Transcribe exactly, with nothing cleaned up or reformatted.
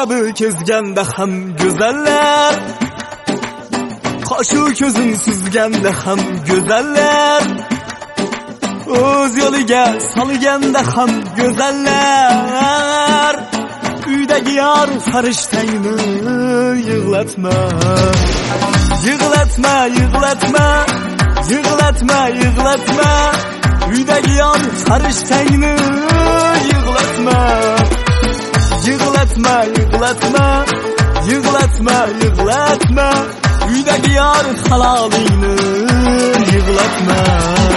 kabi kezganda ham go'zallar, qoshu ko'zin suzganda ham go'zallar, o'z yo'liga solganda ham go'zallar. Uydagi yor farishtangni yig'latma, yig'latma, yig'latma, yig'latma, yig'latma. Uydagi yor farishtangni yig'latma, yig'latma, yig'latma, yig'latma, yig'latma. Uydagi yor halolingni yig'latma.